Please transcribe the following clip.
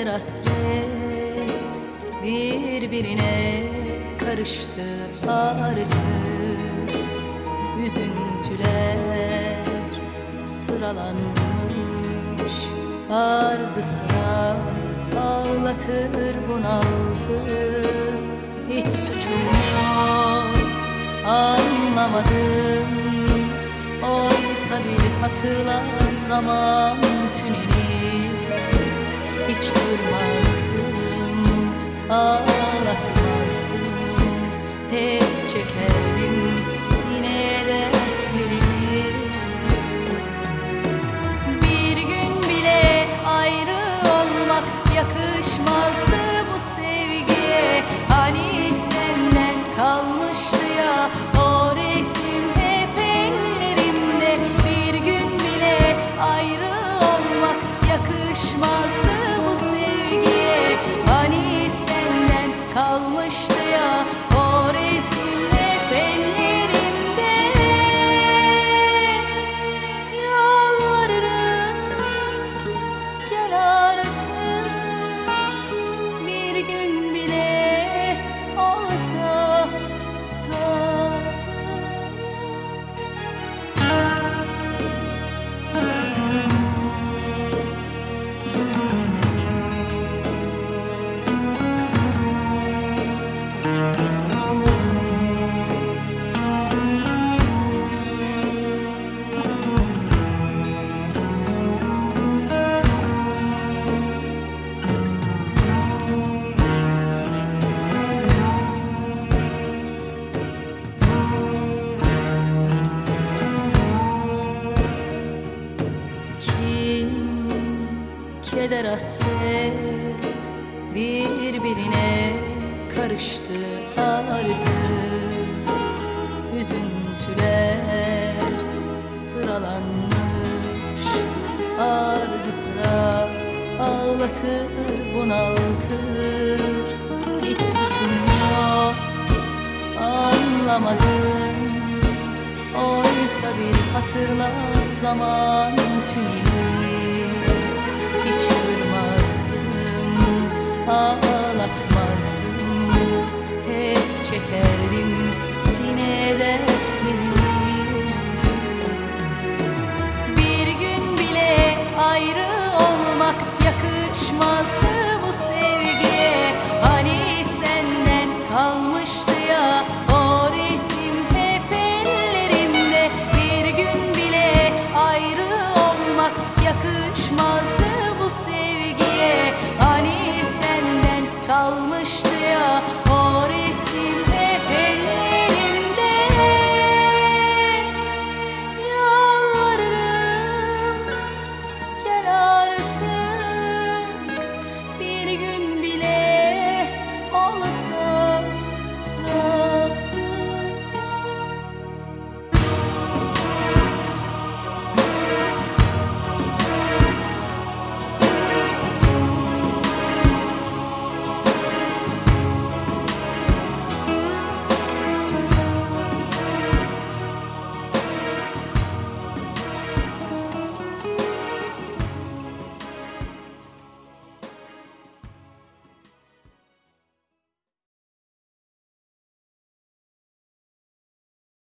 keder hasret birbirine karıştı artık. Üzüntüler sıralanmış, ardı sıra ağlatır bunaltır. Hiç suçum yok, anlamadım. Oysa bir hatırla zaman tüneli. Hiç kırmazdım, ağlatmazdım. Hep çekerdim sineye dertlerimi. Bir gün bile ayrı olmak yakışmazdı bu sevgiye. Hani senden kalmıştı ya o resim hep ellerimde. Bir gün bile ayrı olmak yakışmazdı bu sevgiye. Hani senden kalmıştı ya o resim hep ellerimde. Yalvarırım gel artık, bir gün bile olsa keder hasret birbirine karıştı artık. Üzüntüler sıralanmış, ardı sıra ağlatır bunaltır. Hiç suçum yok, anlamadım. Oysa bir hatırla zaman tüneli. Hiç kırmazdım, ağlatmazdım. Hep çekerdim sinede